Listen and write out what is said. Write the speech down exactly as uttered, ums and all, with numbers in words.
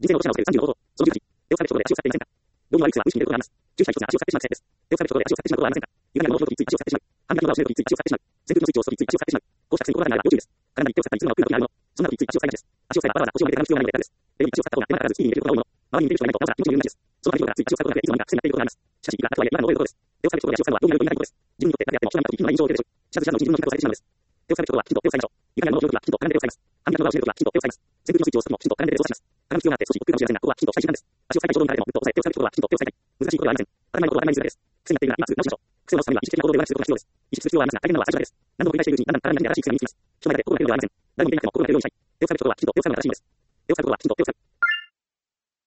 人生の落とし穴を防ぐさんじゅうの方法。そのじゅうはち、手を使ってことで足を使っていませんか。道には無意識な無意識にいることがあります。注意した一つが足を使ってしまう癖です。手を使ってことで足を使ってしまうことはありませんか。歪んだ物を拾うときつい足を使ってしまう。歯磨きの泡を閉めるときつい足を使ってしまう。扇風機のスイッチを押すときつい足を使ってしまう。こうした癖に心がないら要注意です。体に手を使ったりするのは苦な時にあるもの。そんな時つい足を使いがちです。足を使えばわざわざ腰を曲げて体の必要がないので楽です。手に足を使った方が手間かからずスピーディーにできることが多いもの。周りに似ている人がいないとなおさら気持ちの緩みがちです。その環境からつい足を使うことだけでいつの間にか癖になっていることがあります。しかし、いくら楽とはいえ今の覚えることです。手を使うことで足を使うのはどうになると言いたいことです。自分にとって楽であっても人が見た時気分が印象を受けるでしょう。知らず知らずのうちに自分の選択をされてしまうのです。手を使うことはきちんと手を使いましょう。歪んだ物を拾うときはきちんと体で手を使います。歯磨きの泡を閉めるときはきちんと手を使います。扇風機のスイッチを押すときもきちんと体で手を操作します。体の必要があって少し億劫かもしれませんが、ここはきちんとしたい習慣です。足を使いたい衝動に駆られてもぐっと抑えて手を使うことはきちんと手を使いたい。難しいことではありません。当たり前のことは当たり前にするだけです。癖になっているなら今すぐ直しましょう。癖を直すためには意識的な行動ではなくすることが必要です。意識する必要はありますが、大変なのは最初だけです。何度も繰り返しているうちにだんだん体に新しい癖が身につきます。人前で心がけるのではありません。誰も見ていなくても心がけるようにしたい。手を使うことはきちんと手を使うのが正しいのです。手を使うことはきちんと手を使う。